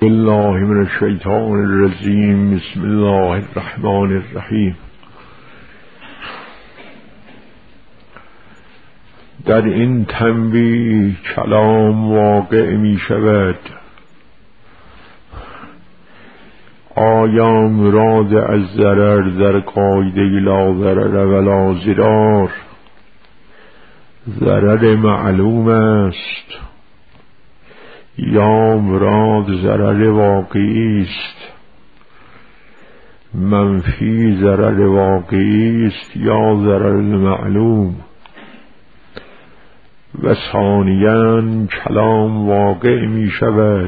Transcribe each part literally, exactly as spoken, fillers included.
بالله من الشیطان الرجیم. بسم الله الرحمن الرحیم. در این تنبیه کلام واقع می شود. آیا مراد از ضرر در قاعده لا ضرر ولا ضرار ضرر معلوم است یا مراد ضرر واقعی است؟ منفی ضرر واقعی است یا ضرر معلوم؟ و ثانیاً کلام واقع می شود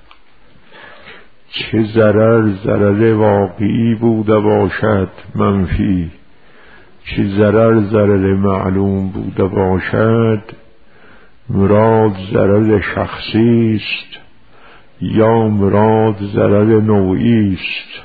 چه ضرر ضرر واقعی بوده باشد منفی، چه ضرر ضرر معلوم بوده باشد مراد ضرر شخصی است یا مراد ضرر نوعی است؟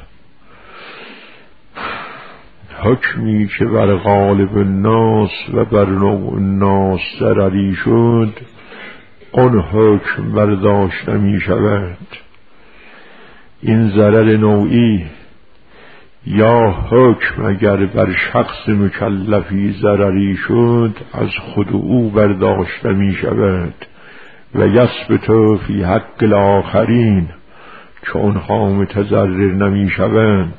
حکمی که بر غالب الناس و بر نوع الناس ضرری شد آن حکم برداشته می شود. این ضرر نوعی یا حکم اگر بر شخص مکلفی ضرری شد از خود او برداشته می شود و یثبت فی حق الاخرین که آنها متضرر نمی شوند.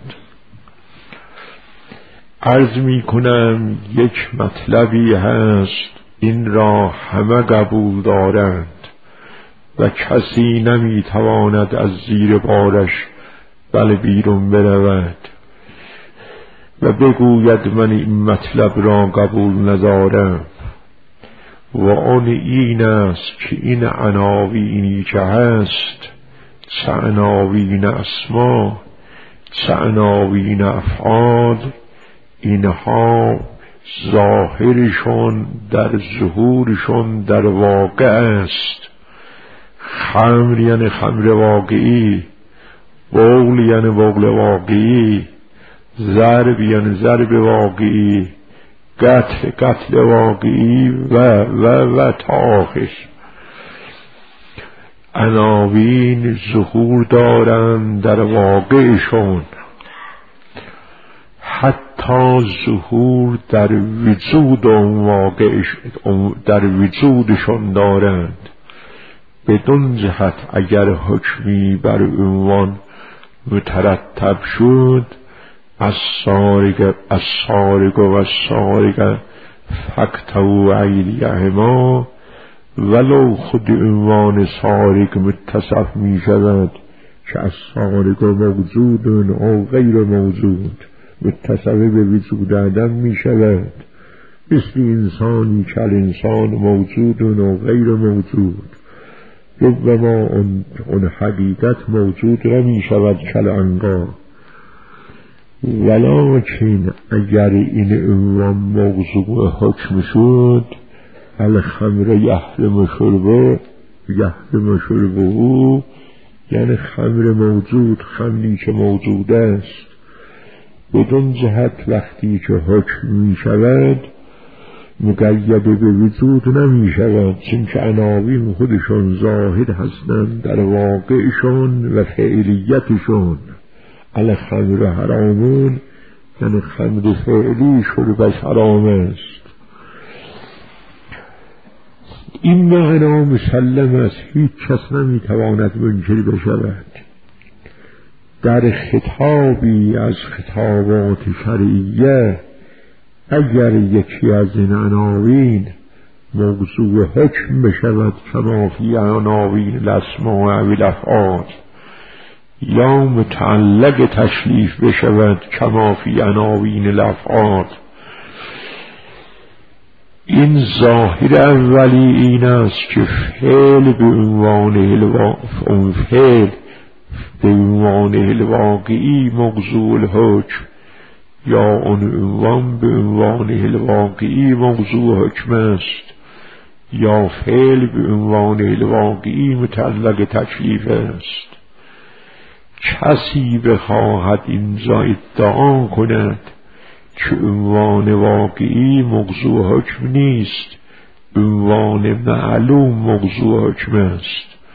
عرض می کنم یک مطلبی هست این را همه قبول دارند و کسی نمی تواند از زیر بارش بل بیرون برود و بگوید من این مطلب را قبول ندارم، و آن این است که این عناوینی که هست، چه عناوین اسما چه عناوین افعال، اینها ظاهرشون در ظهورشون در واقع است. خمر یعنی خمر واقعی، بول یعنی بول واقعی، ضرب یعنی ضرب واقعی، قتل قتل واقعی و و و تا آخر. عناوین ظهور دارند در واقعشون، حتی ظهور در وجود اون واقعش در وجودشون دارند. بدون جهت اگر حکمی بر عنوان مترتب شد از سارق از سارق و از سارق فقطعوا ایدیهما، ولو خود عنوان سارق متصف می شود که از سارق موجود و غیر موجود متصف به وجود عدم می شود، مثل انسانی که انسان موجود و غیر موجود، ربما اون, اون حقیقت موجود را می شود کلانگاه. ولکن اگر این عنوان موضوع حکم شد، الخمر یحرم شربه یحرم شربه او، یعنی خمر موجود، خمری که موجود است، بدون جهت وقتی که حکم می شود مقید به وجود نمی شود، چون که عناوین خودشون ظاهر هستند در واقعشون و فعلیتشون. الخمر حرامون یعنی خمر فعلی شربش حرام است. این معنا مسلم است، هیچ کس نمی تواند منکر بشود. در خطابی از خطابات شرعیه اگر یکی از این عناوین موضوع حکم بشود کما فی عناوین الاسماء و الافعال، یا متعلق تشریف بشود کما فی عناوین الافعال، این ظاهر اولی این است که فعل به عنوان اون فعل به عنوان الواقعی موضوع الحکم یا اون عنوان به عنوان الواقعی موضوع حکم است، یا فعل به عنوان الواقعی متعلق تکلیف است. کسی بخواهد اینجا ادعا کند که عنوان واقعی موضوع حکم نیست، عنوان معلوم موضوع حکم است،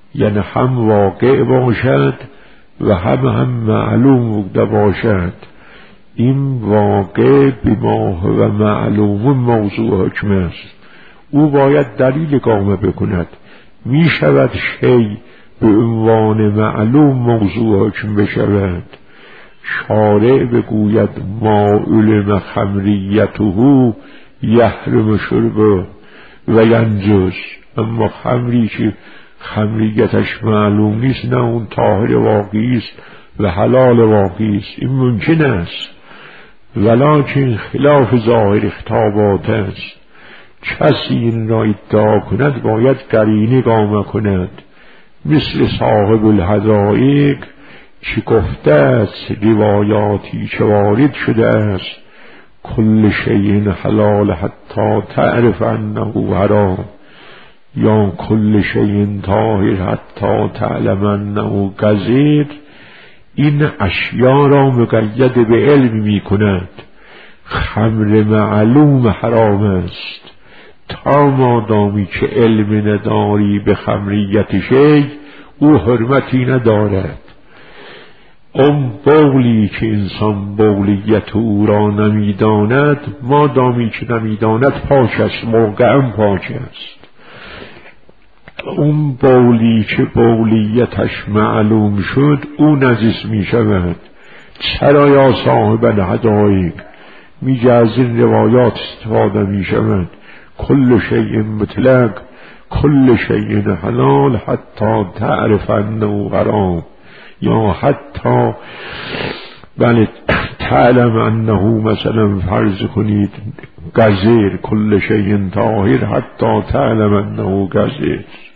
یعنی هم واقع باشد و هم هم معلوم بوده باشد. این واقع بما هو معلوم موضوع حکم است. او باید دلیل اقامه بکند. می شود شی به عنوان معلوم موضوع حکم بشود. شارع بگوید ما علم خمریته یحرم شربه و ینجس، اما خمری که خمریتش معلوم نیست نه اون طاهر واقعی است و حلال واقعی است. این ممکن است، ولکن خلاف ظاهر خطابات است. کسی این را ادعا کند باید قرینه اقامه کند، مثل صاحب الحدائق که گفته است روایاتی که وارد شده است کل شیء حلال حتی تعرف انه حرام، یا کل شیء طاهر حتی تعلم انه قذر. این اشیاء را مقید به علم می کند. خمر معلوم حرام است تا مادامی که علم نداری به خمریت شی، او حرمتی ندارد. اون بولی که انسان بولیت او را نمیداند، مادامی که نمیداند پاک است، موقعا پاک است. اون بولی که بولیتش معلوم شد او نجس می شود. چرا یا صاحب الحدائق میگه از این روایات استفاده می شود کل شیء مطلق کل شیء حلال حتی تعرف انه حرام، یا حتی بله تعلم انه مثلا فرض کنید قذر، کل شیء طاهر حتی تعلم انه قذر.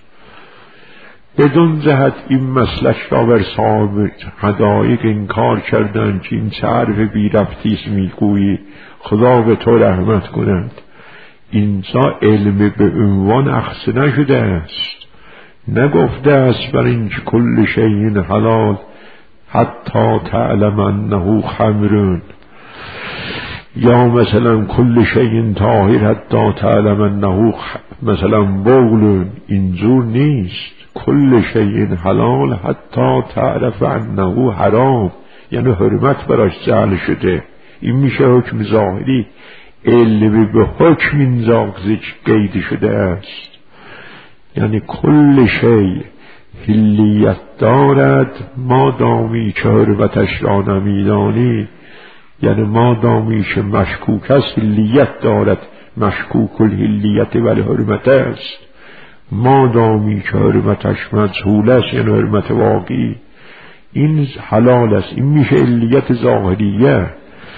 بدون جهت این مسلک را بر صاحب حدائق انکار کردند که این چه حرف بی ربطیست میگویی، خدا به تو رحمت کند. اینجا علم به عنوان اخذ نشده است، نگفته است بر این که کل شیء حلال حتی تعلم انه خمرون، یا مثلا کل شیء طاهر حتی تعلم انه مثلا بولون. اینجور نیست. کل شیء حلال حتی تعرف انه حرام، یعنی حرمت براش جعل شده. این میشه حکم ظاهری. علم به حکم اینجا قید شده است، یعنی کل شیء حلیت دارد مادامی که حرمتش را نمیدانی، یعنی مادامی که مشکوک است حلیت دارد، مشکوک الحلیت ولی حرمت است. مادامی که حرمتش مجهول است یعنی حرمت واقعی، این حلال است. این میشه علیت ظاهریه.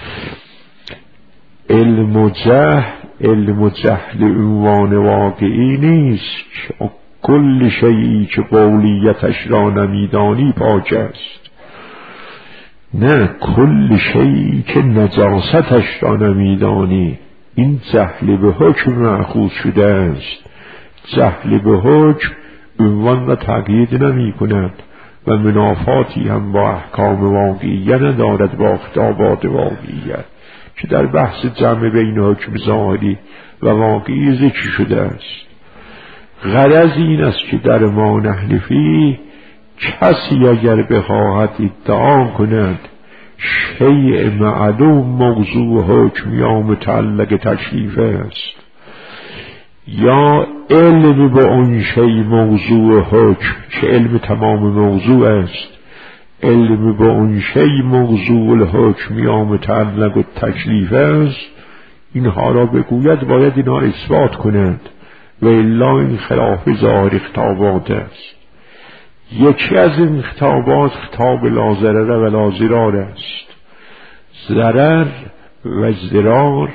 علم و جهل، علم و جهل عنوان واقعی نیست. کل شیئی که قولیتش را نمیدانی پاک است، نه کل شیئی که نجاستش را نمیدانی. این جهل به حکم مأخوذ شده است. جهل به حکم عنوان را تقیید نمی کند و منافاتی هم با احکام واقعیه ندارد، با خطابات واقعیه که در بحث جمع بین حکم ظاهری و واقعی ذکر شده است. غرض این است که در ما نحنفی کسی اگر بخواهد ادعا کند شیء معلوم موضوع حکم یا متعلق تکلیف است، یا علم به اون شیء موضوع حکم که علم تمام موضوع است، علم به اون شیء موضوع الحکم یا متعلق تکلیف است، اینها را بگوید باید اینها اثبات کنند و الا این خلاف ظاهر خطابات است. یکی از این خطابات خطاب لا ضرر و لا ضرار است. ضرر و ضرار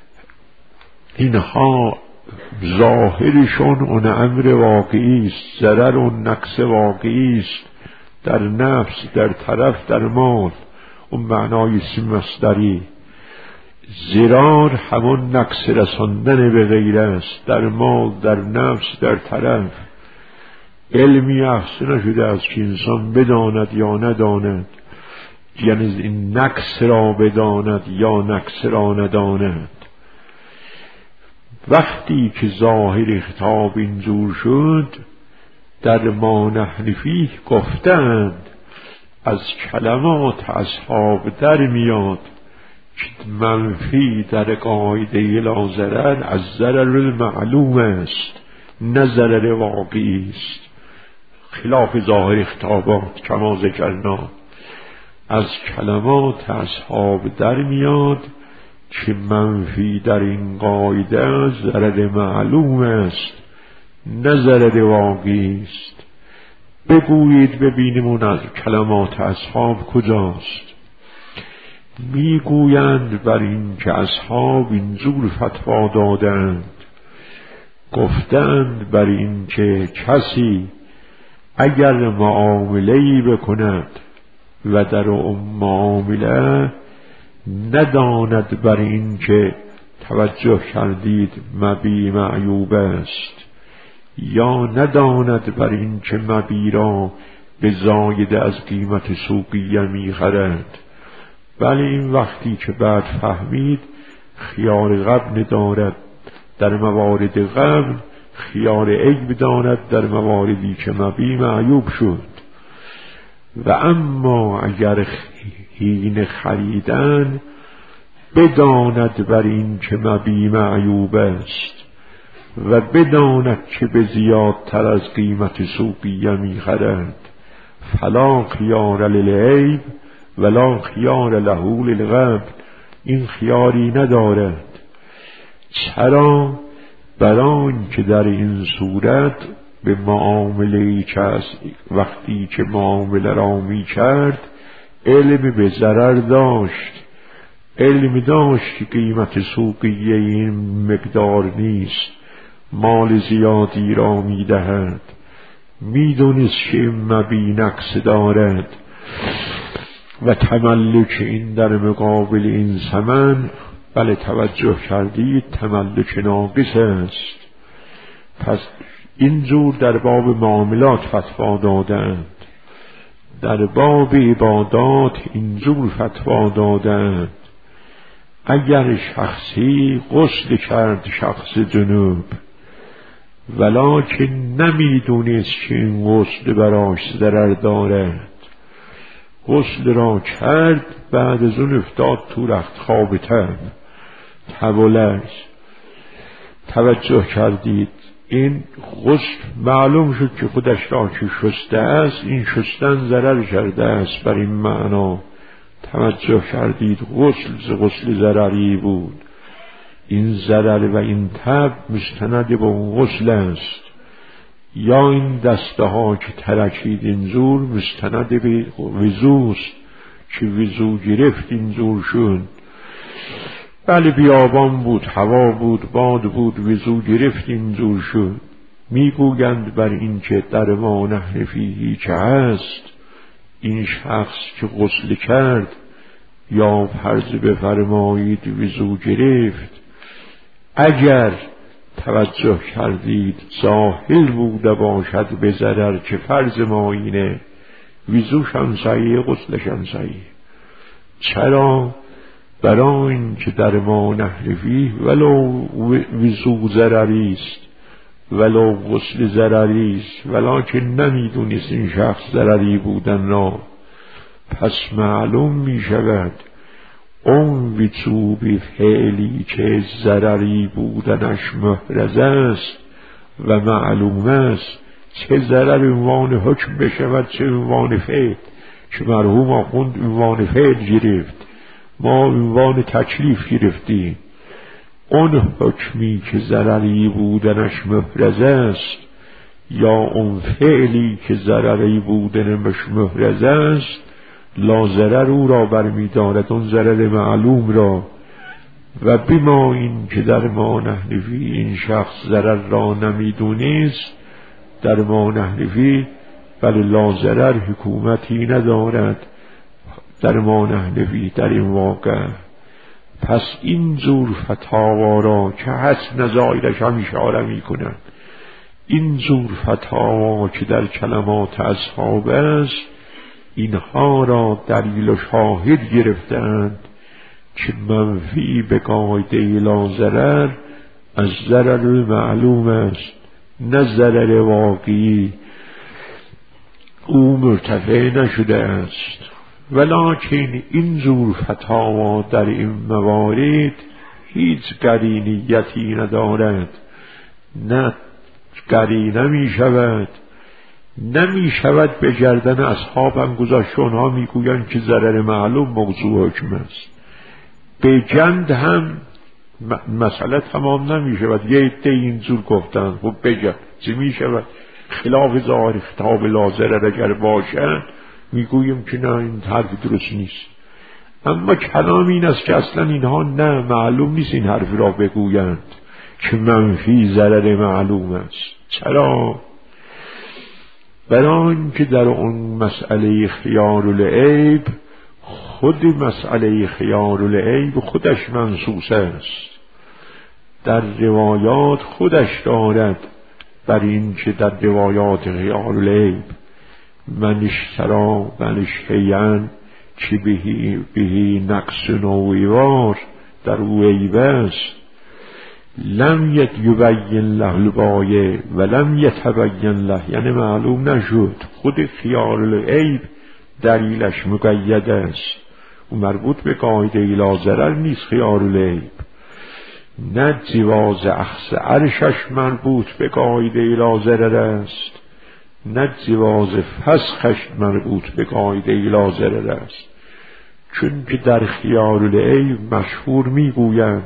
اینها ظاهرشون اون امر واقعی است، ضرر اون نقص واقعی است در نفس، در طرف، در مال، اون معنای اسم مصدری. ضرار همون نقص رساندن به غیر است، در مال، در نفس، در طرف. علمی اخذ نشده است که انسان بداند یا نداند، یعنی این نقص را بداند یا نقص را نداند. وقتی که ظاهر خطاب اینجور شد، در ما نحن فیه گفتند از کلمات اصحاب در میاد که منفی در قاعده لا ضرر از ضرر المعلوم است نه ضرر واقعی است، خلاف ظاهر خطابات کما ذکرنا. از کلمات اصحاب در میاد که منفی در این قاعده ضرر معلوم است نه ضرر واقعی است. بگویید ببینیم اون از کلمات اصحاب کجاست. میگویند بر این که اصحاب اینجور فتوا دادند، گفتند بر این که کسی اگر معامله‌ای بکند و در اون معامله نداند بر این که توجه کردید مبی معیوب است یا نداند بر این که مبی را به زایده از قیمت سوقیه میخرد، ولی این وقتی که بعد فهمید خیار غبن دارد در موارد غبن، خیار عیب دارد در مواردی که مبی معیوب شد. و اما اگر حین خریدن بداند بر این که مبی معیوب است و بداند که به زیادتر از قیمت سوقیه میخرد، فلا خیار للعیب ولا خیار له للغبن، این خیاری ندارد. چرا؟ برای که در این صورت به معامله که از وقتی که معامله را می کرد علم به ضرر داشت، علم داشت که قیمت سوقیه این مقدار نیست، مال زیادی را می دهد، می دونست که مبی نقص دارد و تملک این در مقابل این ثمن، بله توجه کردید تملک ناقص است. پس اینجور در باب معاملات فتوا دادند، در باب عبادات اینجور فتوا دادند. اگر شخصی غسل کرد شخص جنوب ولکن نمیدونست که این غسل براش ضرر دارد، غسل را کرد، بعد از اون افتاد تو رخت خواب تب تبولش، توجه کردید این غسل معلوم شد که خودش را که شسته است، این شستن ضرر کرده است، بر این معنا توجه کردید غسل غسل ضرری بود، این ضرر و این تب مستند به اون غسل است. یا این دسته ها که ترکید اینجور مستند به وضوست که وضو گرفت اینجور شد، بله بیابان بود، هوا بود، باد بود، وضو گرفت اینجور شد. میگویند بر این که در ما نحن فیه که هست، این شخص که غسل کرد یا فرض بفرمایید وضو گرفت، اگر توجه کردید ظاهر بوده باشد به ضرر، که فرض ما اینه وضوش هم صحیح غسلش هم صحیح. چرا؟ برای این که در ما نحن فیه ولو وضو ضرری است ولو غسل ضرری است، ولکن نمیدونست این شخص ضرری بودن را، پس معلوم می شود اون وجوب فعلی که ضرری بودنش محرز است و معلوم است، چه ضرر عنوان حکم بشود چه عنوان فعل، که مرحوم آخوند عنوان فعل گرفت، ما عنوان تکلیف گرفتیم. اون حکمی که ضرری بودنش محرز است یا اون فعلی که ضرری بودنش محرز است، لا ضرر او را برمی دارد، اون ضرر معلوم را. و بما این که در ما نحن فیه این شخص ضرر را نمیدونست، در ما نحن فیه بل لا ضرر حکومتی ندارد در ما نحن فیه در این واقع. پس این جور فتاوا را که هست نظایرش هم اشاره می کنند، این جور فتاوا که در کلمات اصحاب است، اینها را دلیل و شاهد گرفتند که منفی به قاعده لا ضرر از ضرر معلوم است نه ضرر واقعی. او مرتفع نشده است. ولکن این زور فتاوا در این موارد هیچ قرینیتی ندارد، نه قرینه می شود، نمی شود به گردن اصحابم گذاشت. اونها می گویند که ضرر معلوم موضوع حکم است. به جند هم مسئله تمام نمی شود. یه عده اینجور گفتند خب بگن چی می شود؟ خلاف ظاهر خطاب لازره اگر باشند میگوییم که نه این حرف درست نیست. اما کلام این است که اصلا اینها نه معلوم نیست این حرف را بگویند که منفی ضرر معلوم است. چرا؟ برای اینکه در اون مسئله خیار العیب خود مسئله خیار العیب خودش منصوص است، در روایات خودش دارد بر این که در روایات خیار العیب من اشترا من شیئن که بهی, بهی نقص نویوار در او عیب است لم یبین له البایع و لم یتبین له، یعنی معلوم نشد. خود خیار العیب دلیلش مقید است و مربوط به قاعده لا ضرر نیست. خیار العیب نه جواز اخذ عرشش مربوط به قاعده لا ضرر است، نه جواز فسخش مربوط به قاعده لا ضرر است. چون که در خیار العیب مشهور میگویند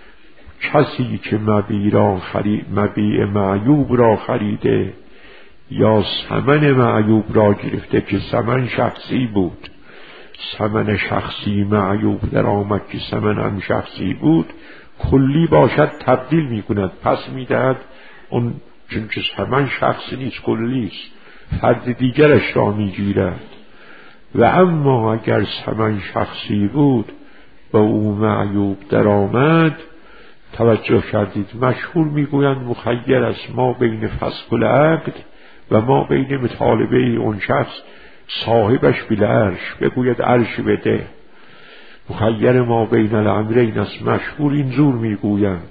کسی که مبیع را خرید مبیع معیوب را خریده یا ثمن معیوب را گرفته که ثمن شخصی بود، ثمن شخصی معیوب در آمد که ثمن هم شخصی بود، کلی باشد تبدیل می کند، پس می دهد اون، چون که ثمن شخصی نیست کلی است، فرد دیگرش را می گیرد. و اما اگر ثمن شخصی بود و او معیوب در آمد، توجه کردید مشهور میگویند مخیر است ما بین فسخ العقد و ما بین مطالبه اون شخص صاحبش بالعرش، بگوید عرش بده، مخیر ما بین الامرین است، مشهور اینجور میگویند.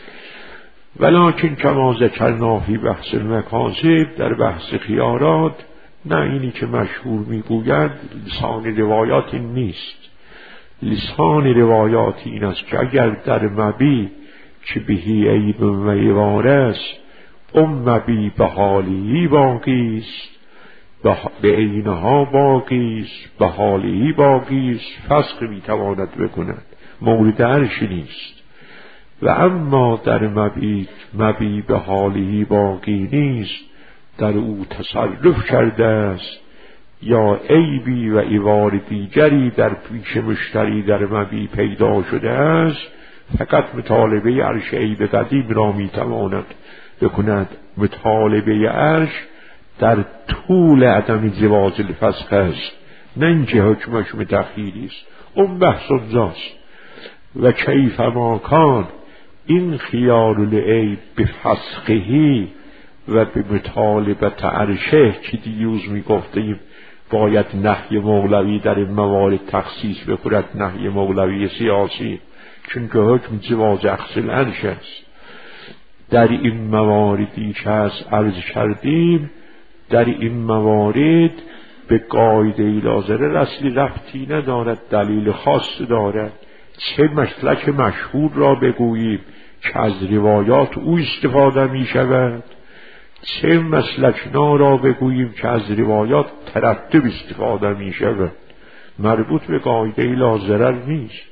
ولکن کما ذکرنا فی بحث المکاسب، در بحث خیارات نه اینی که مشهور میگویند لسان روایات این نیست. لسان روایات این است که اگر در مبیع که بهی عیب و ایوار است، اون مبیع به حالی باقی است، به عینها باقی است، به حالی باقی است، فسخ میتواند بکند، مورد عرش نیست. و اما در مبیع مبیع به حالی باقی نیست، در او تصرف کرده است یا عیبی و ایوار دیگری در پیش مشتری در مبیع پیدا شده است، فقط مطالبه عرش عیب قدیم را میتواند بکند. مطالبه عرش در طول عدم جواز الفسخ است، نه اینکه حکمش متأخیری است. اون بحث اونجاست. و کیف ما کان، این خیار العیب به فسخهی و به مطالبت عرشه که دیوز میگفتیم باید نهی مولوی در این موارد تخصیص بخورد، نهی مولوی سیاسی، چون که حکم جواز اخذ العرش است. در این مواردی که از عرض کردیم، در این موارد به قاعده لازره اصلی ربطی ندارد، دلیل خاص دارد. چه مسلک مشهور را بگوییم که از روایات او استفاده می شود، چه مسلک نا را بگوییم که از روایات ترتب استفاده می شود، مربوط به قاعده لازره نیست.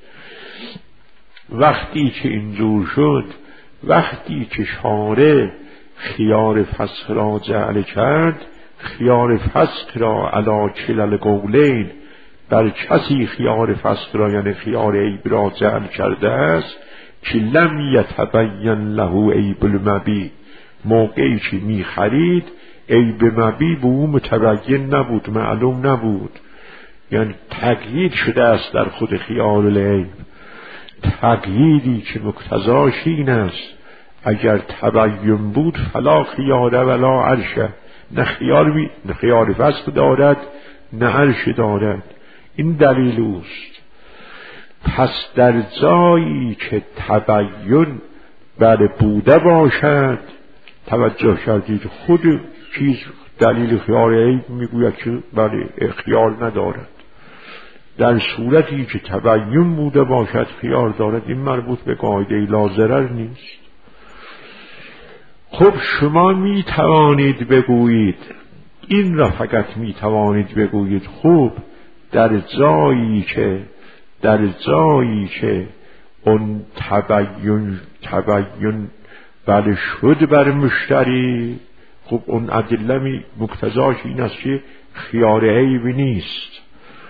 وقتی که اینجور شد، وقتی که شارع خیار فسخ را جعل کرد، خیار فسخ را علی کلل قولین، بر کسی خیار فسخ را یعنی خیار عیب را جعل کرده است که لم یتبین له عیب المبیع، موقعی که می خرید عیب مبیع به او متبین نبود، معلوم نبود، یعنی تقیید شده است در خود خیار العیب. تقییدی که مقتضاش این است اگر تبین بود فلا خیار ولا عرشه، نه خیار بی نه خیار فسخ دارد نه عرش دارد. این دلیل اوست. پس در جایی که تبین بر بوده باشد، توجه کردید خود چیز دلیل خیار عیب میگوید که بله خیار ندارد. در صورتی که تبیین بوده باشد خیار دارد، این مربوط به قاعده لا ضرر نیست. خب شما می توانید بگویید، این را فقط می توانید بگویید خوب در جایی که در جایی که اون تبیین تبیین بله شد بر مشتری، خب اون ادله مقتضاش این است که خیار عیب نیست.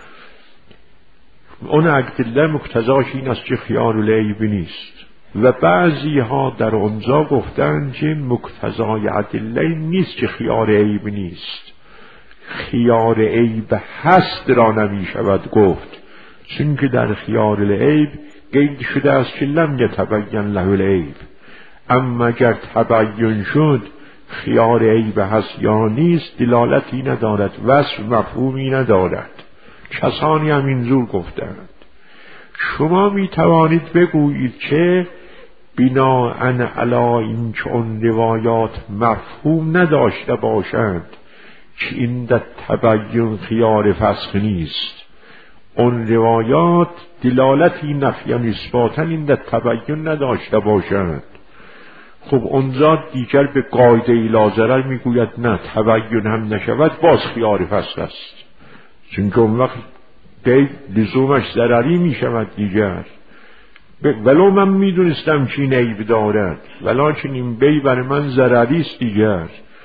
اون ادله مقتضاش این است که خیار العیب نیست. و بعضی ها در اونجا گفتن که مقتضای ادله نیست که خیار عیب نیست، خیار عیب هست را نمی شود گفت، چون که در خیار العیب قید شده است که لم یتبین له العیب. اما اگر تبین شد خیار عیب هست یا نیست دلالتی ندارد، وصف مفهومی ندارد. کسانی هم اینجور گفتند. شما می توانید بگویید که بناءً علی این که اون روایات مفهوم نداشته باشند که این در تبین خیار فسخ نیست، اون روایات دلالتی نفی اثباتا این در تبین نداشته باشند، خب اونجا دیگر به قاعده لا ضرر میگوید نه تبین هم نشود باز خیار فسخ است، چون که اون وقت قید لزومش ضرری میشود دیگر. ولو من میدونستم که این عیب دارد ولکن این بی برای من ضرری است دیگر.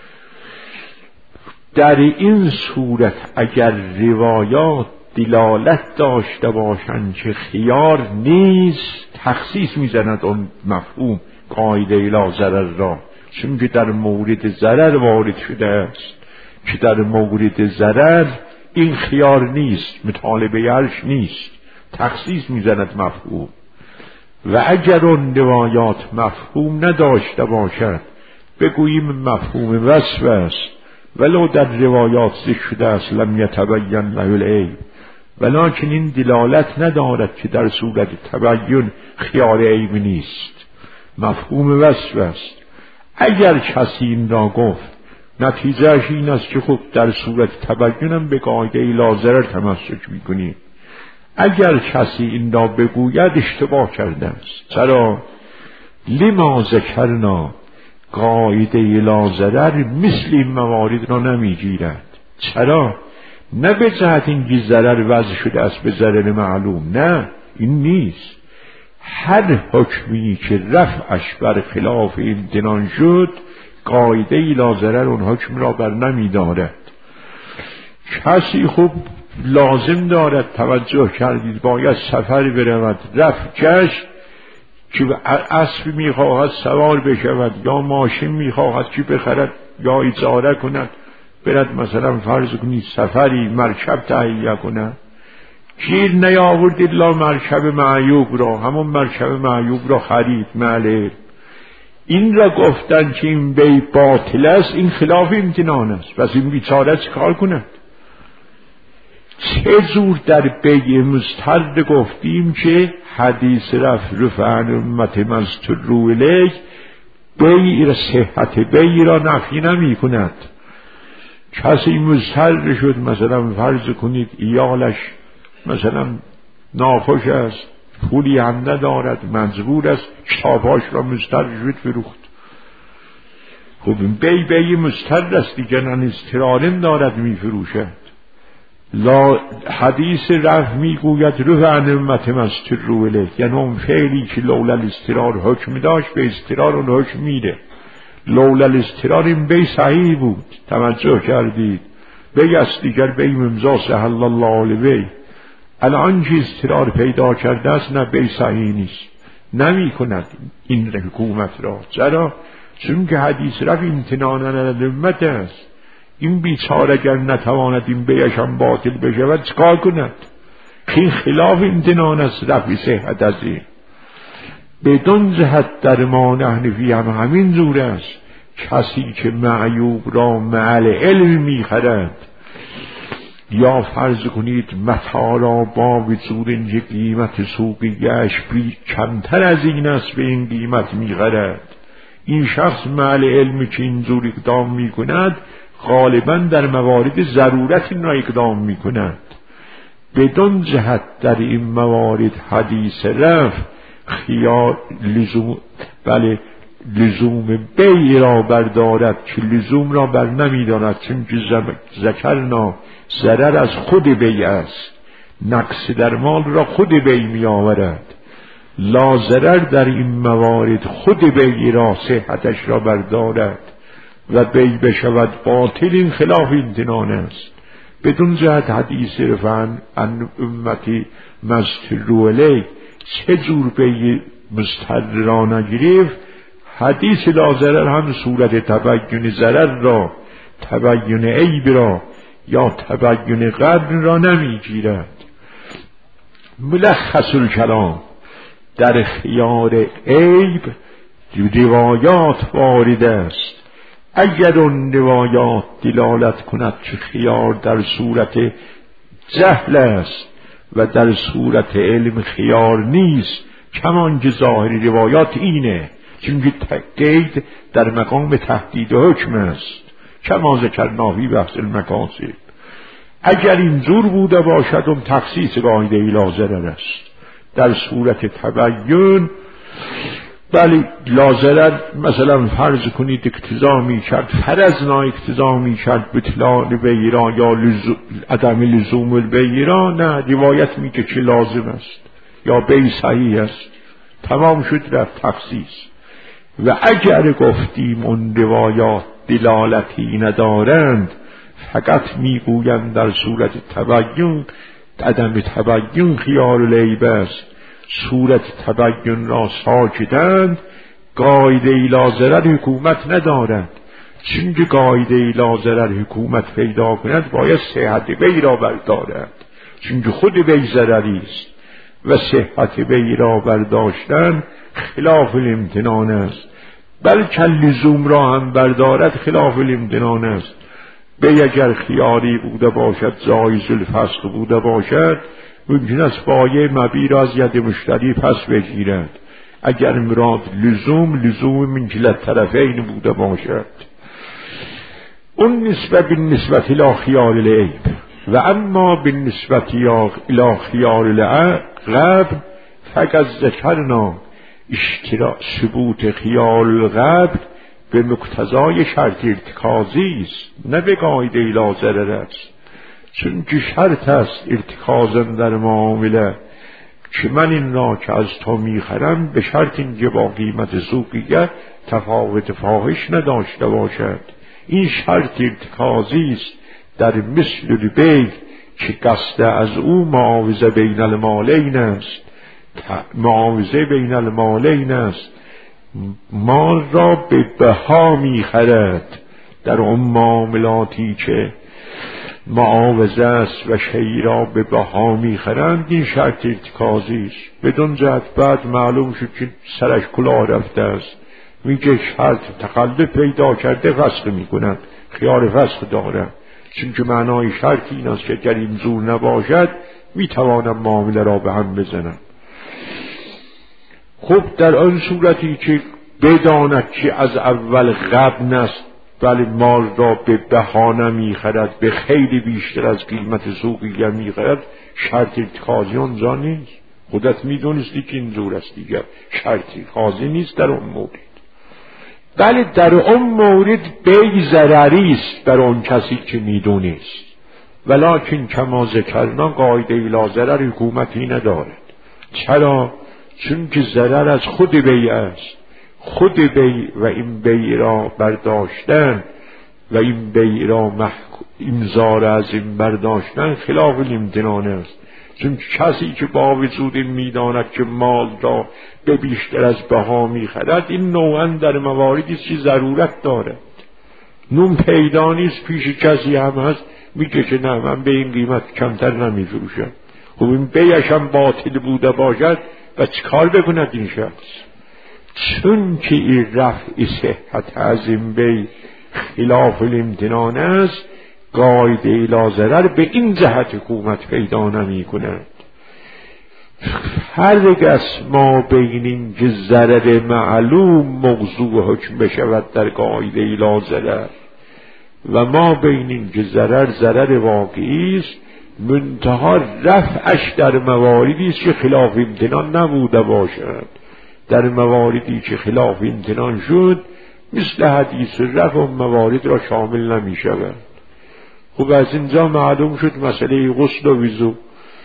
در این صورت اگر روایات دلالت داشته باشند که خیار نیست، تخصیص میزند اون مفهوم قاعده لا ضرر را، چون که در مورد ضرر وارد شده است که در مورد ضرر این خیار نیست، مطالبه ارش نیست، تخصیص میزند مفهوم. و اگر اون روایات مفهوم نداشته باشد بگوییم مفهوم وصف است، ولو در روایات ذکر شده است لم یتبین له العیب، ولکن این دلالت ندارد که در صورت تبین خیار عیب نیست، مفهوم وصف است. اگر کسی این را گفت نتیجهش این است که خب در صورت تبینم به قاعده لا ضرر تمسک میکنیم. اگر کسی این را بگوید اشتباه کرده است. چرا؟ لما ذکرنا قاعده لا ضرر مثل این موارد را نمیگیرد. چرا؟ نه به جهت اینکه ضرر وضع شده است به ضرر معلوم، نه این نیست. هر حکمی که رفعش بر خلاف امتنان شد قاعده لا ضرر اون حکم را بر نمی دارد. کسی خوب لازم دارد توجه کردید باید سفر برود، رفت کش که اسب میخواهد سوار بشود یا ماشین میخواهد که بخرد یا اجاره کند برد مثلا فرض کنید سفری مرکب تهیه کند، گیر نیاورد الا مرکب معیوب را، همون مرکب معیوب را خرید. ماله این را گفتن که این بی باطل است، این خلاف امتنان است، پس این بیچاره چه کار کند؟ چه جور در بی مسترد گفتیم که حدیث رفع رفع عن امت مستر الیک بی صحت بی را نفی نمی کند. کسی مسترد شد مثلا فرض کنید ایالش مثلا ناخوش است، پولی هم ندارد، مجبور است کتاباش را مسترد شد فروخت. خب بی بی مسترد است دیگر، نه استرارم دارد می فروشد. لا حدیث رفع می گوید رفع عن امت مستر الیک، یعنی اون فعلی که لولا الاسترار حکم داشت به استرار اون حکم میده. لولا الاسترار این بی صحیح بود، توجه کردید؟ بی است دیگر بی ممزا سهل الله علیه. الان که استرار پیدا کرده است نه بی صحیح نیست، نمی کند این حکومت را. چرا؟ چون که حدیث رفع امتنان عن امت است. این بیچاره اگر نتواند این بیشم باطل بشود چکار کند؟ این خلاف امتنان است رفع صحت از این. بدون جهت در ما نحنفی هم همین جور است. کسی که معیوب را معل علم میخرد یا فرض کنید متاع را با وجود اینکه قیمت سوقیش بی کمتر از این است به این قیمت میخرد، این شخص معل علمی که اینجور اقدام میکند غالبا در موارد ضرورت این را اقدام می کنند. بدون جهت در این موارد حدیث رفع خیال لزوم بله لزوم بی را بردارد که لزوم را بر نمی دارد، چون ذکرنا ضرر از خود بی است، نقص در مال را خود بی می آورد. لا ضرر در این موارد خود بی را صحتش را بردارد و بی بشود باطل، این خلاف امتنان است. بدون جهت حدیث رفعن ان امتی مسترو علیه چه جور بی مستر را نگرفت، حدیث لا ضرر هم صورت تبیین ضرر را، تبیین عیب را یا تبیین قدر را نمیگیرد. ملخص الکلام در خیار عیب روایات وارد است. اگر اون روایات دلالت کند که خیار در صورت جهل است و در صورت علم خیار نیست، کمان که ظاهر روایات اینه، چون قید در مقام تهدید حکم است، کما ذکرنا فی بحث المکاسب. اگر اینجور بوده باشد اون تخصیص قاعده لا ضرر است. در صورت تبیین بلی لا ضرر مثلا فرض کنید اقتضا می کرد، فرضنا اقتضا می کرد بطلان بیرا یا لزو... عدم لزوم البیرا، نه روایت می که چه لازم است یا بی صحیح است، تمام شد رفت تخصیص. و اگر گفتیم اون روایات دلالتی ندارند، فقط میگویند در صورت تبیین عدم تبیین خیار العیب است، صورت تبیین را ساکتند، قاعده لا ضرر حکومت ندارد. چون که قاعده لا ضرر حکومت پیدا کند باید صحت بی را بردارد، چون که خود بی ضرری است و صحت بی را برداشتن خلاف الامتنان است. بلکه لزوم را هم بردارد خلاف الامتنان است. بی اگر خیاری بوده باشد، جایز الفسخ بوده باشد، ممکن است بایع مبیع را از ید مشتری پس بگیرد. اگر مراد لزوم لزوم من کلتا طرفین بوده باشد. اون نسبت بالنسبت الى خیار العیب و اما بالنسبت الى خیار الغیب فقط ذکرنا اشتراء ثبوت خیار الغیب به مقتضای شرط ارتکازی است، نه به قاعده لا ضرر است. چون که شرط است ارتکازم در معامله که من این را که از تو میخرم به شرط اینکه با قیمت سوقیه تفاوت فاحش نداشته باشد. این شرط ارتکازی است در مثل البیع که قصد از او معاوضه بین المالین است. معاوضه بین المالین است، مال را به بها میخرد. در اون معاملاتی که معاوضه است و شیء را به بها میخرند، این شرط ارتکازی است. بدون جهت بعد معلوم شد که سرش کلاه رفته است، میگه شرط تخلف پیدا کرده فسخ میکنند، خیار فسخ دارند. چون که معنای شرط این است که اگر این زور نباشد میتوانم معامله را به هم بزنم. خب در آن صورتی که بداند که از اول غبن است، ولی مال را به بهانه میخرد، به خیلی بیشتر از قیمت سوقیه میخرد، شرط ارتکازی آنجا نیست. خودت میدونستی که این زور است، دیگر شرط ارتکازی نیست در اون مورد. بله در اون مورد بی ضرری است در اون کسی که میدونست، ولکن کما ذکرنا قاعده لا ضرر حکومتی ندارد. چرا؟ چون که ضرر از خود بی است. خود بی و این بی را برداشتن و این بی را محکوم امضا از این برداشتن خلاف الامتنان است. چون کسی که با وجود میداند که مال را به بیشتر از بها میخرد، این نوعا در مواردی که ضرورت دارد. نون پیدا نیست پیش کسی هم هست، میگه که نه من به این قیمت کمتر نمیفروشم. خب این بیش هم باطل بوده باشد و چیکار بکند این شخص؟ چون که این رفع صحت از این بی خلاف الامتنان است، قاعده لا ضرر به این جهت حکومت پیدا نمی کند. هرگز ما بینیم که ضرر معلوم موضوع حکم بشود در قاعده لا ضرر و ما بین این که ضرر ضرر واقعی است، منتها رفعش در مواردی است که خلاف امتنان نبوده باشد. در مواردی که خلاف امتنان شد مثل حدیث رفع و موارد را شامل نمی شود. خب از اینجا معلوم شد مسئله غسل و وضو.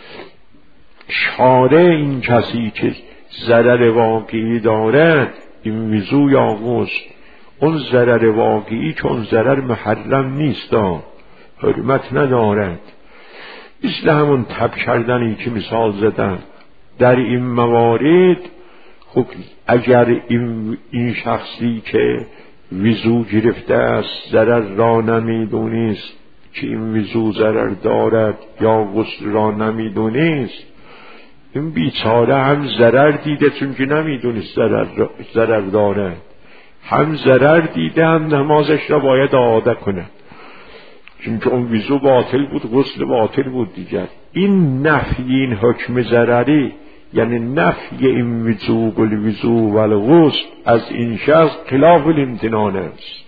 شارع این کسی که ضرر واقعی دارد، این وضو یا غسل، اون ضرر واقعی چون ضرر محرم نیست، حرمت ندارد. مثل همون تب کردنی که مثال زدن در این موارد، خب اگر این, این شخصی که وضو گرفته است ضرر را نمیدونست که این وضو ضرر دارد یا غسل را نمیدونست، این بیچاره هم ضرر دیده چون که نمیدونست ضرر, ضرر دارد، هم ضرر دیده هم نمازش را باید اعاده کنه چون که اون وضو باطل بود، غسل باطل بود دیگر. این نفی این حکم ضرری، یعنی نفی این وجوب الوضو و الغسل از این شخص خلاف الامتنان است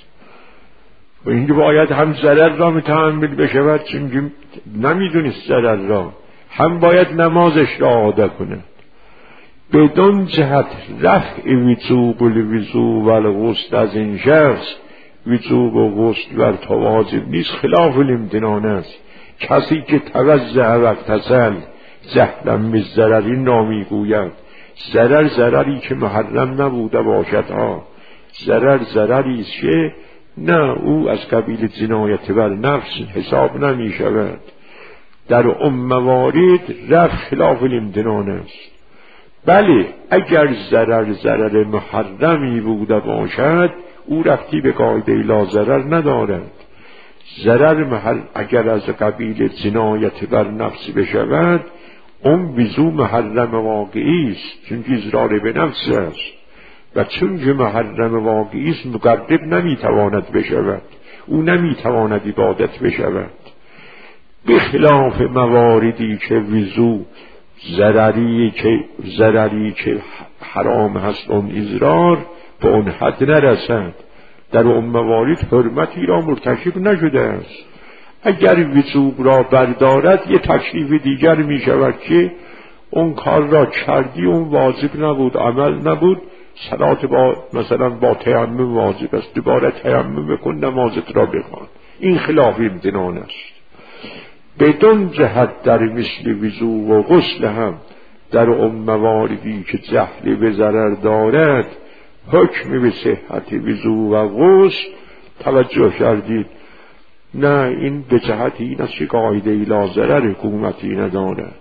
و اینکه باید هم ضرر را متحمل بشود چون که نمیدونست ضرر را، هم باید نمازش را اعاده کند. بدون جهت رفع وجوب الوضو و الغسل از این شخص، وجوب و غسل بر تو واجب نیست، خلاف الامتنان است. کسی که توزع و اغتسل جهلا بالضرر این را میگوید، ضرر ضرری که محرم نبوده باشد ها، ضرر ضرری است که نه، او از قبیل جنایت بر نفس حساب نمی شود. در اون موارد رفع خلاف الامتنان است. بله اگر ضرر ضرر محرمی بوده باشد او رفتی به قاعده لا ضرر ندارد. ضرر محرم اگر از قبیل جنایت بر نفس بشود، اون وضو محرم واقعی است چون که اضرار به نفس است و چون که محرم واقعی است مقرب نمیتواند بشود، او نمیتواند عبادت بشود. بخلاف مواردی که وضو ضرری که ضرری که حرام هست اون اضرار به اون حد نرسد، در اون موارد حرمتی را مرتکب نشده است. اگر وجوب را بردارد یه تکلیف دیگر می شود که اون کار را کردی، اون واجب نبود، عمل نبود، صلات با مثلا با تیمم واجب است، دوباره تیمم بکن نمازت را بخوان، این خلاف امتنان است. بدون جهت در مثل وضو و غسل هم در اون مواردی که جهل به ضرر دارد حکم به صحت وضو و غسل توجه کردید. نه، این به جهت این است که قاعده لا ضرر حکومتی ندارد.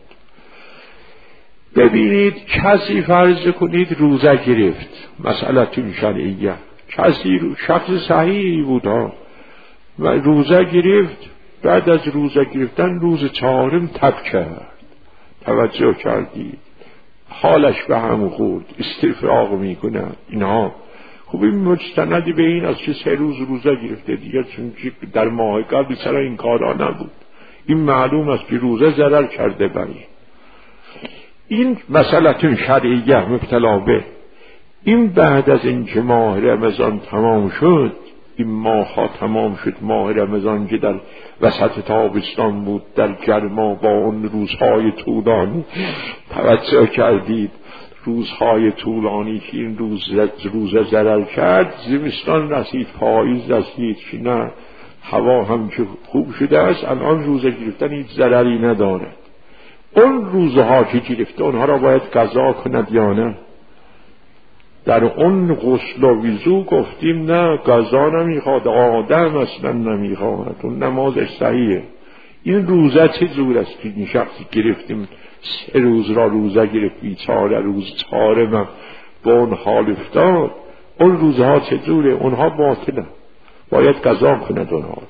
ببینید کسی فرض کنید روزه گرفت، مسئله شرعیه، کسی شخص صحیحی بود ها و روزه گرفت، بعد از روزه گرفتن روز چهارم تب کرد، توجه کردید، حالش به هم خورد، استفراغ میکنه اینها. خب این مستندی به این است که سه روز روزه گرفته دیگر، چون در ماه قبل سر این کارا نبود، این معلوم است که روزه ضرر کرده برای این مسئله شرعیه مبتلا به. این بعد از اینکه ماه رمضان تمام شد، این ماه ها تمام شد، ماه رمضان که در وسط تابستان بود، در گرما با اون روزهای طولانی، توجه کردید روزهای طولانی که این روز روزه ضرر کرد، زمستان رسید، پاییز رسید که نه هوا هم که خوب شده است، الان روزه گرفتن هیچ ضرری ندارد. اون روزها که گرفته اونها را باید قضا کند یا نه؟ در اون غسل و وضو گفتیم نه، قضا نمیخواد، آدم اصلا نمیخواد، اون نمازش صحیحه. این روزه چه جور است که این شخصی گرفتیم سه روز را روزه گرفت، بیچاره روز چهارم با اون حال افتاد، اون روزها چه جوره؟ اونها باطله، باید قضا کند اونها.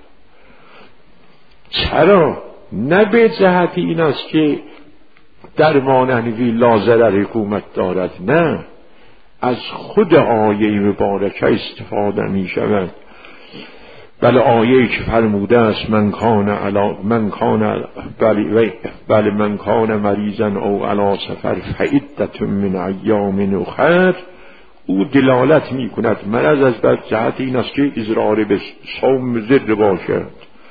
چرا؟ نه به جهت این است که در مانحنفی لا ضرر حکومت دارد، نه، از خود آیه مبارکه استفاده می شود. بله آیه که فرموده است من کان علا من کان بله بله من کان مریضا او علی سفر فعدة من ایام اخر، او دلالت می کند مرض از بر جهت این است که اضرار به صوم ضر باشد.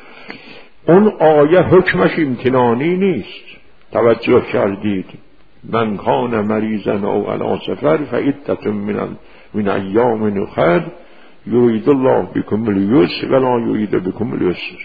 اون آیه حکمش امتنانی نیست. توجه کردید؟ من کان مریضا او علی سفر فعدة من من ایام اخر یرید الله بكم اليسر ولا یرید بكم العسر.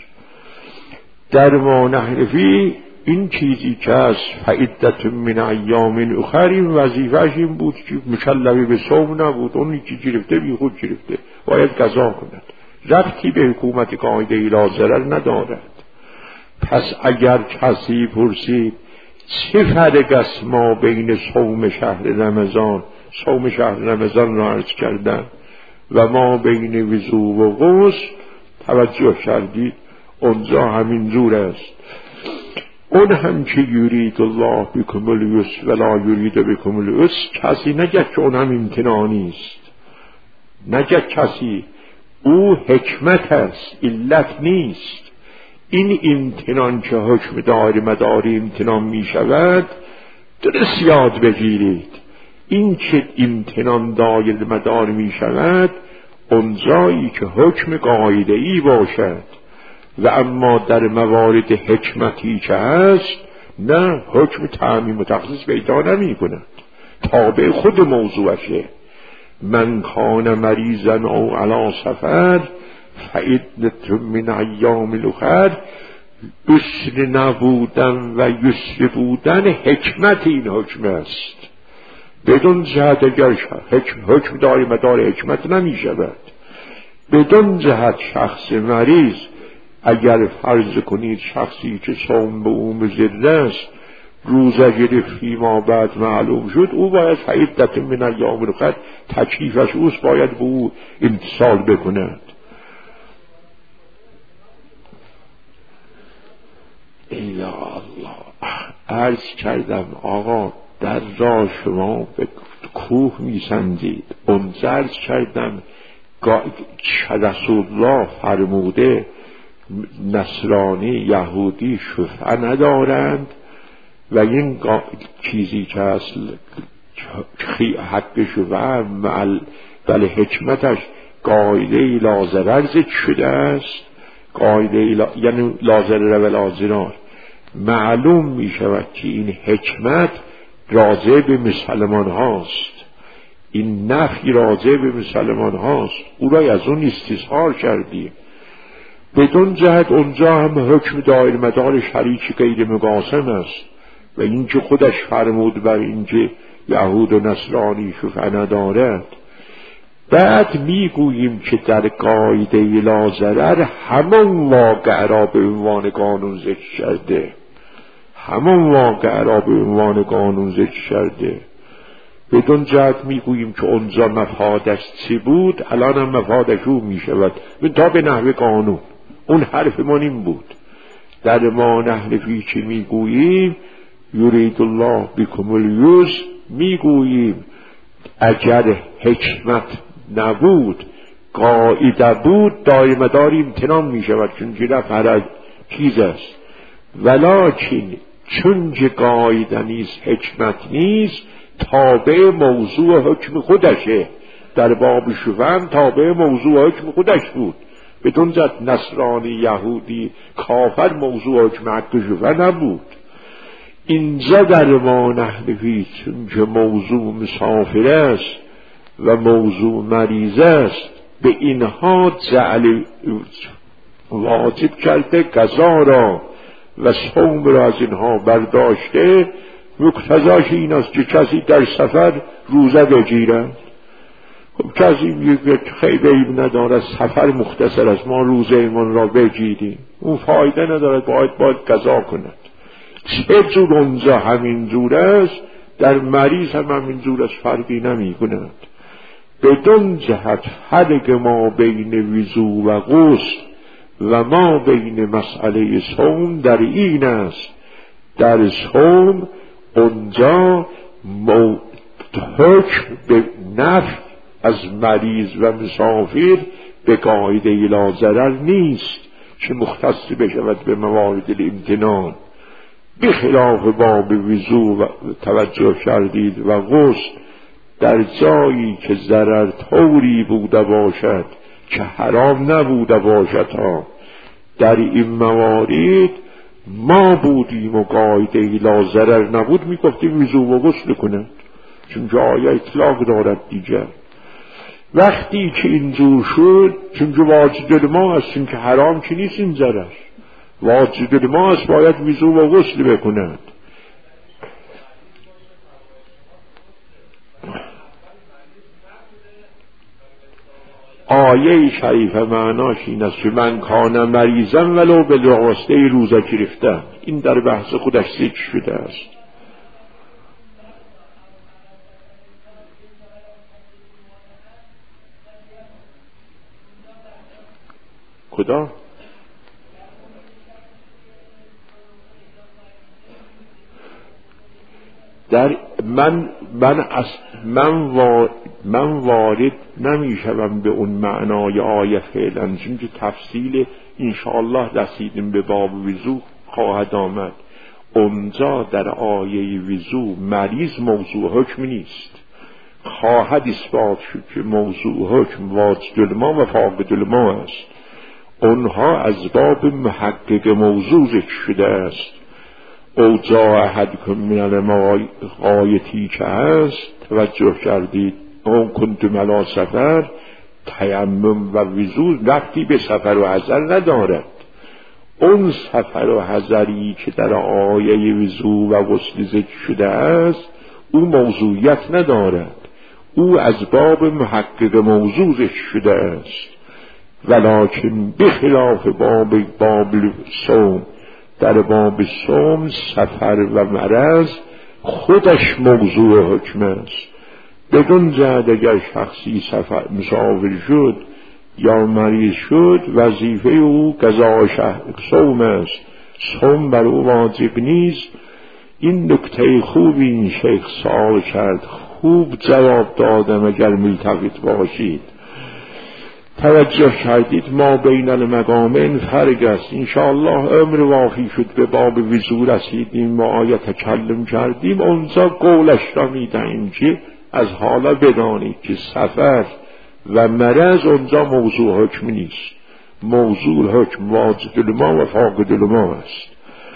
درمان حنفی این چیزی که از فعدة من ایام اخر این وظیفه‌اش این بود که مکلف به صوم نبود. اونی که گرفته بی خود گرفته باید قضا کند، ربطی به حکومت قاعده لا ضرر ندارد. پس اگر کسی پرسید چه فرق است ما بین صوم شهر رمضان، صوم شهر رمضان را عرض کردن، و ما بین وضو و غسل، توجه کردید اونجا همین جور است. اون هم که یرید الله بکم اليسر ولا یرید بکم العسر، کسی نگه که اون هم امتنانی است، نگه کسی، او حکمت است، علت نیست. این امتنان که حکم دار مدار امتنان می شود درست یاد بگیرید. این که امتنان دایر مدار می شود اونجایی که حکم قاعده ای باشد، و اما در موارد حکمتی که هست نه، حکم تعمیم و تخصیص پیدا نمی کند، تابع خود موضوعشه. من کان مریضا او علی سفر فعدة من ایام اخر، عسر نبودن و یسر بودن حکمت این حکم است. بدون جهت اگر حکم, حکم داری مدار حکمت نمی شود. بدون جهت شخص مریض، اگر فرض کنید شخصی که صوم به او مضر است روزه گرفتی ما بعد معلوم شد، او باید فعدة من ایام اخر، تکلیفش اوست، باید به او امتثال بکند. یا الله، عرض کردم آقا در راه شما به کوه میسندید. اون عرض کردم رسول الله فرموده نصرانی یهودی شفعه ندارند، و این چیزی که اصل حق شفعه بله حکمتش قاعده لا ضرر ذکر شده است. قاعده لا... یعنی لا ضرر و لا ضرار. معلوم می شود که این حکمت راجع به مسلمان هاست، این نفی راجع به مسلمان هاست، او را از اون استظهار کردیم. بدون جهت اونجا هم حکم دایر مدار شریک غیر مقاسم است، و این که خودش فرمود بر این که یهود و نصرانی شفعه ندارد. بعد میگوییم که در قاعده لا ضرر همون واقع را به عنوان قانون ذکر کرده، همون واقع را به عنوان قانون ذکر کرده. بدون جهت میگوییم که اونجا مفادش چی بود، الان هم مفادش او میشود تا به نحو قانون. اون حرف من این بود. در ما نحنفی که میگوییم یرید الله بکم اليسر، میگوییم اگر حکمت نبود، قاعده بود، دایمدار امتنان می شود، چون که فرض چیز است. ولکن چون که قاعده نیست، حکمت نیست، تابع موضوع حکم خودشه. در باب شفعه تابع موضوع حکم خودش بود. بدون جد نصرانی یهودی کافر موضوع حکم حق شفعه نبود. اینجا در ما نحنفی چون که موضوع مسافر است و موضوع مریض است، به اینها جعل واجب کرده قضا را و صوم را از اینها برداشته. مقتضاش این است که کسی در سفر روزه بگیرد. خب کسی میگه خیلی عیب نداره، سفر مختصر است، ما روزه ایمان را بگیریم، اون فایده نداره، باید باید قضا کند. چه جور اونجا همین جور است، در مریض هم همین جور است، فرقی نمی کند. بدون جهت فرق ما بین وضو و غسل و ما بین مسئله صوم در این است. در صوم اونجا حکم به نفع از مریض و مسافر به قاعده لا ضرر نیست که مختص بشود به موارد الامتنان، بخلاف باب وضو و توجه کردید و غسل در جایی که ضرر طوری بوده باشد که حرام نبوده باشد ها. در این موارد ما بودیم و قاعده لا ضرر نبود میگفتیم وضو و غسل کنند، چون جای اطلاق دارد دیگر. وقتی که اینجور شد، چون جو واجد ما هستیم که حرام که نیست این ضرر، واجد ما هست باید وضو و غسل بکنند. آیه شریف معناش این است که من کان مریضم ولو به راسته روزه گرفتم. این در بحث خودش ذکر شده است. کدام؟ در من من از من وارد من وارد نمیشم به اون معنای آیه فعلا، چون که تفصیل انشاءالله رسیدیم به باب وضو خواهد آمد. اونجا در آیه وضو مریض موضوع حکم نیست، خواهد اثبات شد که موضوع حکم واجد ما و فاقد ما است. اونها از باب محقق موضوع ذکر شده است. او جا احدکم من المغایطی که هست، توجه کردید، اون کنتم علی سفر، تیمم و وضو وقتی به سفر و حضر ندارد. اون سفر و حضری که در آیه وضو و غسل ذکر شده است او موضوعیت ندارد، او از باب محقق موضوع ذکر شده است. ولکن بخلاف باب باب صوم، در باب صوم سفر و مرض خودش موضوع حکم است. بدون جهت اگر شخصی سفر مسافر شد یا مریض شد، وظیفه او قضا صوم است، صوم بر او واجب نیست. این نکته خوبی این شیخ سوال کرد، خوب جواب دادم اگر ملتفت باشید. توجه کردید ما بین المقامین فرق است. انشاءالله عمر واقعی شد به باب وضو رسیدیم و آیه تکلم کردیم، اونجا قولش را میدهیم که از حالا بدانید که سفر و مرض اونجا موضوع حکم نیست، موضوع حکم واجد ما و فاقد ما است.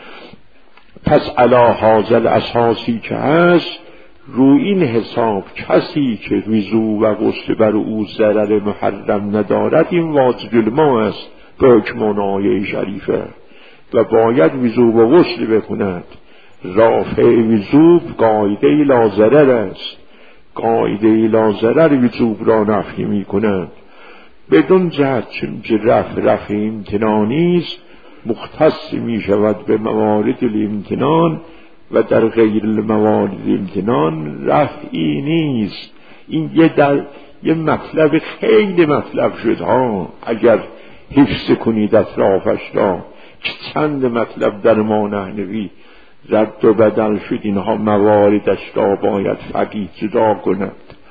پس علی حاضر اساسی که هست، روی این حساب کسی که وضو و غسل بر او ضرر محرم ندارد این واجد ما است به حکم آیه شریفه و باید وضو و غسل بکند. رافع وضو قاعده لا ضرر است، قاعده لا ضرر وضو را نفی می کند. بدون جهت چون که رفع رفع امتنانی است، مختص می شود به موارد الامتنان و در غیر الموارد امتنان رفعی نیست. این یه در یه مطلب خیلی مطلب شد ها، اگر حفظ کنید اطرافش را که چند مطلب در ما نحنوی رد و بدل شد، اینها مواردش را باید فقیه جدا کند.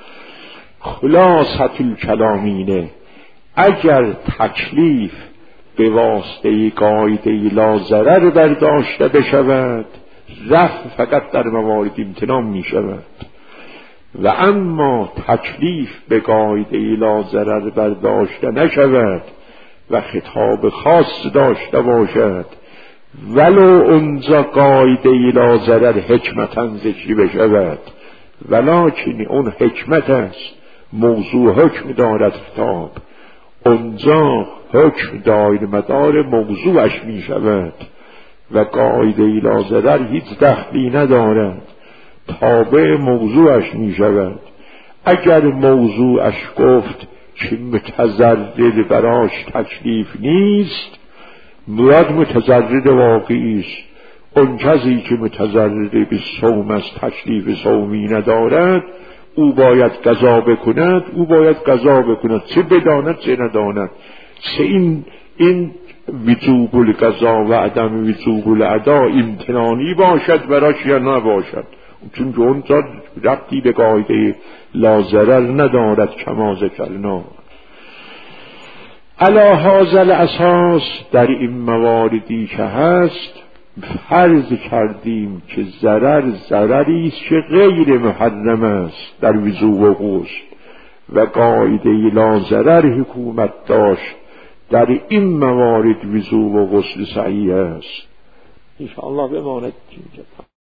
خلاصة الکلامینه، اگر تکلیف به واسطه قاعده لا ضرر برداشته بشود، رفع فقط در موارد امتنان می شود. و اما تکلیف به قاعده لا ضرر برداشته نشود و خطاب خاص داشته باشد، ولو اونجا قاعده لا ضرر حکمتاً ذکر بشود، ولکن اون حکمت است، موضوع حکم دارد خطاب، اونجا حکم دایر مدار موضوعش می شود و قاعده لا ضرر هیچ دخلی ندارد، تابع موضوعش می شود. اگر موضوعش گفت که متضرر براش تکلیف نیست، مراد متضرر واقعی است. اون کسی که متضرر به صوم از تکلیف صومی ندارد او باید قضا بکند، او باید قضا بکند، چه بداند چه نداند، چه این این وجوب القضا و عدم وجوب الادا امتنانی باشد براش یا نباشد، چون اون ربطی به قاعده لا ضرر ندارد کما ذکرنا. علی هذا الاساس در این مواردی که هست فرض کردیم که ضرر ضرری است که غیر محرم است در وضو و غسل و قاعده لا ضرر حکومت داشت، در این موارد وضو و غسل صحیح است. ان شاء الله بماند اینجا.